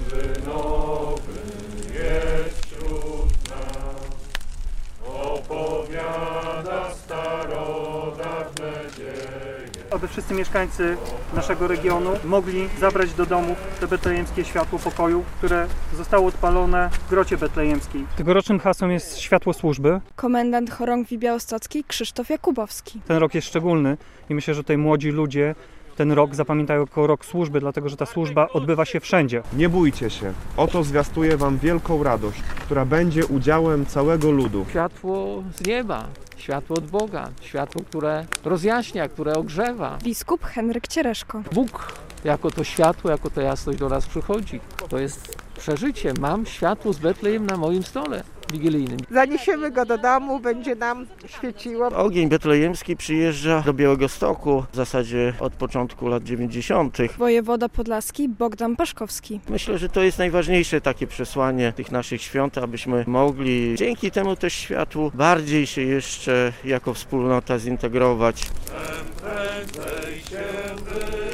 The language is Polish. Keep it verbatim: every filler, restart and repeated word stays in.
Aby wszyscy mieszkańcy naszego regionu mogli zabrać do domów te betlejemskie światło pokoju, które zostało odpalone w grocie betlejemskiej. Tegorocznym hasłem jest światło służby. Komendant chorągwi białostockiej Krzysztof Jakubowski. Ten rok jest szczególny i myślę, że tutaj młodzi ludzie ten rok zapamiętają jako rok służby, dlatego że ta służba odbywa się wszędzie. Nie bójcie się, oto zwiastuję wam wielką radość, która będzie udziałem całego ludu. Światło z nieba, światło od Boga, światło, które rozjaśnia, które ogrzewa. Biskup Henryk Ciereszko. Bóg jako to światło, jako ta jasność do nas przychodzi. To jest przeżycie. Mam światło z Betlejem na moim stole wigilijnym. Zaniesiemy go do domu, będzie nam świeciło. Ogień betlejemski przyjeżdża do Białegostoku w zasadzie od początku lat dziewięćdziesiątych. Wojewoda podlaski Bogdan Paszkowski. Myślę, że to jest najważniejsze takie przesłanie tych naszych świąt, abyśmy mogli dzięki temu też światłu bardziej się jeszcze jako wspólnota zintegrować. Prędzej się